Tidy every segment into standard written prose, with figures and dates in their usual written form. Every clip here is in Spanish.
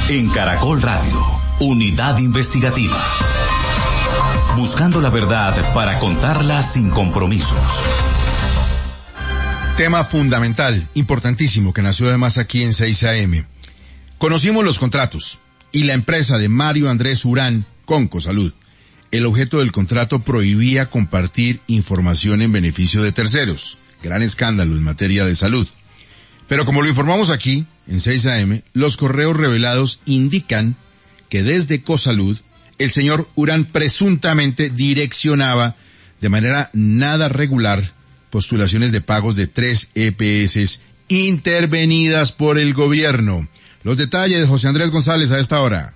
En Caracol Radio, Unidad Investigativa. Buscando la verdad para contarla sin compromisos. Tema fundamental, importantísimo, que nació además aquí en 6 AM. Conocimos los contratos y la empresa de Mario Andrés Urán con Cosalud. El objeto del contrato prohibía compartir información en beneficio de terceros. Gran escándalo en materia de salud. Pero como lo informamos aquí, en 6 AM, los correos revelados indican que desde Cosalud, el señor Urán presuntamente direccionaba de manera nada regular postulaciones de pagos de 3 EPS intervenidas por el gobierno. Los detalles de José Andrés González a esta hora.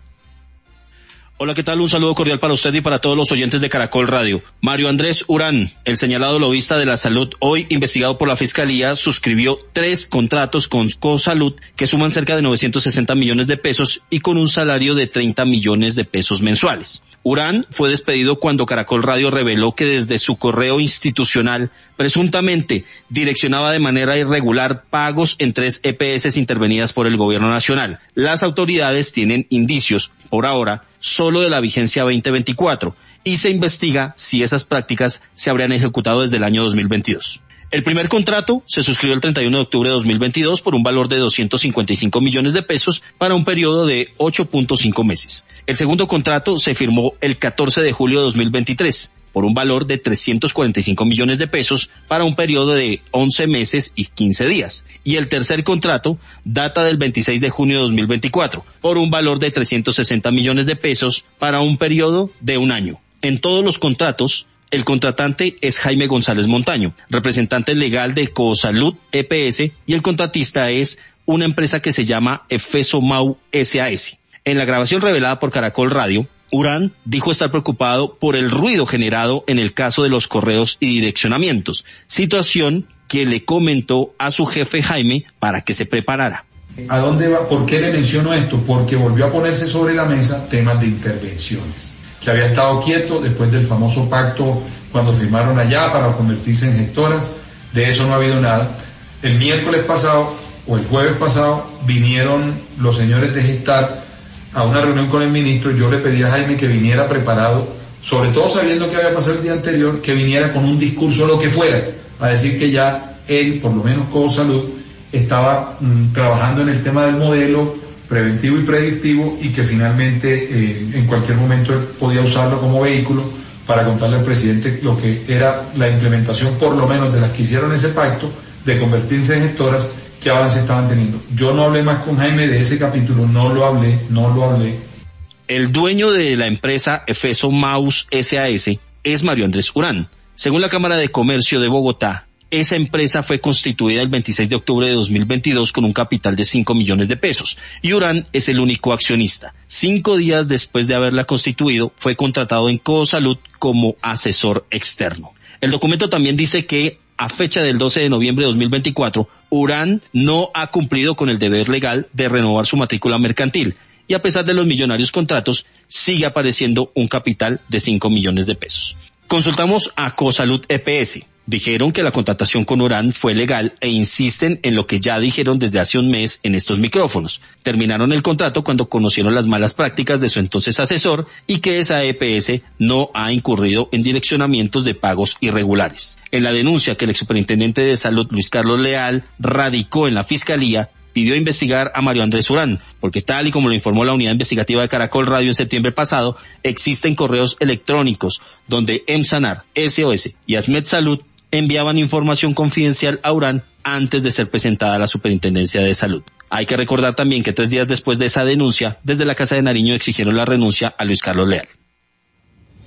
Hola, ¿qué tal? Un saludo cordial para usted y para todos los oyentes de Caracol Radio. Mario Andrés Urán, el señalado lobista de la salud, hoy investigado por la Fiscalía, suscribió 3 contratos con Cosalud que suman cerca de 960 millones de pesos y con un salario de 30 millones de pesos mensuales. Urán fue despedido cuando Caracol Radio reveló que desde su correo institucional presuntamente direccionaba de manera irregular pagos en 3 EPS intervenidas por el gobierno nacional. Las autoridades tienen indicios, por ahora, solo de la vigencia 2024 y se investiga si esas prácticas se habrían ejecutado desde el año 2022. El primer contrato se suscribió el 31 de octubre de 2022 por un valor de 255 millones de pesos para un periodo de 8.5 meses. El segundo contrato se firmó el 14 de julio de 2023 por un valor de 345 millones de pesos para un periodo de 11 meses y 15 días. Y el tercer contrato data del 26 de junio de 2024 por un valor de 360 millones de pesos para un periodo de un año. En todos los contratos, el contratante es Jaime González Montaño, representante legal de Cosalud EPS, y el contratista es una empresa que se llama Efeso Mau SAS. En la grabación revelada por Caracol Radio, Urán dijo estar preocupado por el ruido generado en el caso de los correos y direccionamientos, situación que le comentó a su jefe Jaime para que se preparara. ¿A dónde va? ¿Por qué le menciono esto? Porque volvió a ponerse sobre la mesa temas de intervenciones, que había estado quieto después del famoso pacto cuando firmaron allá para convertirse en gestoras. De eso no ha habido nada. El miércoles pasado o el jueves pasado vinieron los señores de Gestar a una reunión con el ministro. Yo le pedí a Jaime que viniera preparado, sobre todo sabiendo que había pasado el día anterior, que viniera con un discurso, lo que fuera, a decir que ya él, por lo menos Cosalud, estaba trabajando en el tema del modelo preventivo y predictivo y que finalmente en cualquier momento él podía usarlo como vehículo para contarle al presidente lo que era la implementación, por lo menos de las que hicieron ese pacto, de convertirse en gestoras, qué avance estaban teniendo. Yo no hablé más con Jaime de ese capítulo, no lo hablé. El dueño de la empresa Efeso Mau SAS es Mario Andrés Urán. Según la Cámara de Comercio de Bogotá, esa empresa fue constituida el 26 de octubre de 2022 con un capital de 5 millones de pesos y Urán es el único accionista. 5 días después de haberla constituido, fue contratado en Cosalud como asesor externo. El documento también dice que a fecha del 12 de noviembre de 2024, Urán no ha cumplido con el deber legal de renovar su matrícula mercantil y a pesar de los millonarios contratos, sigue apareciendo un capital de 5 millones de pesos. Consultamos a Cosalud EPS. Dijeron que la contratación con Urán fue legal e insisten en lo que ya dijeron desde hace un mes en estos micrófonos. Terminaron el contrato cuando conocieron las malas prácticas de su entonces asesor y que esa EPS no ha incurrido en direccionamientos de pagos irregulares. En la denuncia que el exsuperintendente de Salud, Luis Carlos Leal, radicó en la Fiscalía, pidió investigar a Mario Andrés Urán, porque tal y como lo informó la unidad investigativa de Caracol Radio en septiembre pasado, existen correos electrónicos donde Emsanar, SOS y Asmed Salud enviaban información confidencial a Urán antes de ser presentada a la Superintendencia de Salud. Hay que recordar también que 3 días después de esa denuncia, desde la Casa de Nariño exigieron la renuncia a Luis Carlos Leal.